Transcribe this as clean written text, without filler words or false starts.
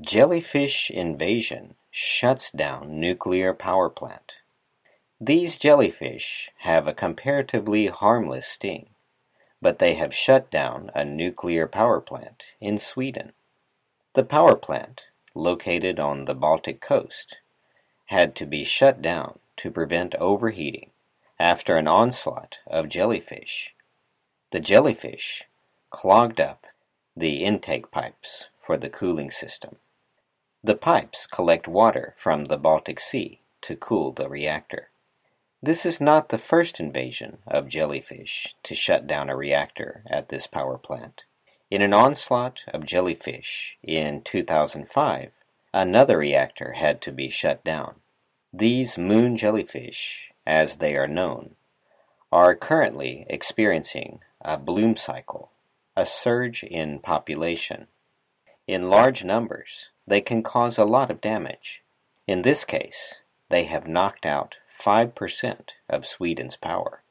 Jellyfish invasion shuts down nuclear power plant. These jellyfish have a comparatively harmless sting, but they have shut down a nuclear power plant in Sweden. The power plant, located on the Baltic coast, had to be shut down to prevent overheating after an onslaught of jellyfish. The jellyfish clogged up the intake pipes for the cooling system. The pipes collect water from the Baltic Sea to cool the reactor. This is not the first invasion of jellyfish to shut down a reactor at this power plant. In an onslaught of jellyfish in 2005, another reactor had to be shut down. These moon jellyfish, as they are known, are currently experiencing a bloom cycle, a surge in population. In large numbers, they can cause a lot of damage. In this case, they have knocked out 5% of Sweden's power.